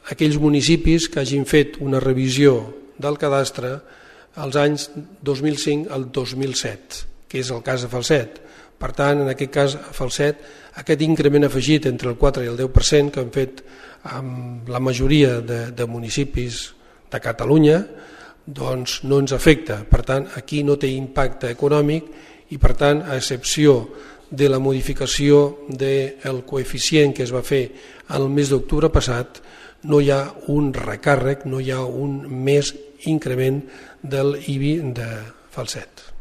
aquells municipis que hagin fet una revisió del cadastre als anys 2005 al 2007, que és el cas de Falset. Per tant, en aquest cas, a Falset, aquest increment afegit entre el 4 i el 10% que han fet amb la majoria de municipis de Catalunya, doncs no ens afecta. Per tant, aquí no té impacte econòmic i, per tant, a excepció de la modificació del coeficient que es va fer el mes d'octubre passat, no hi ha un recàrrec, no hi ha un més increment del IBI de Falset.